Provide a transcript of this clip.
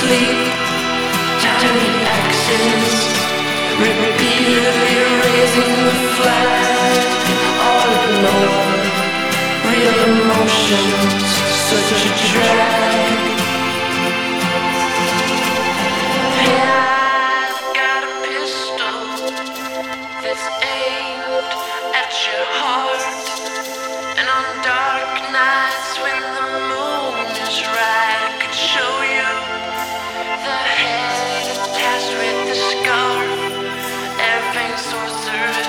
sleep. Tiny axes, repeatedly raising the flag. All ignore real emotions, such a drag. I've got a pistol that's aimed at your heart. And on dark nights when the moon is right, I could show you the head attached with the scarf. Everything sorcerer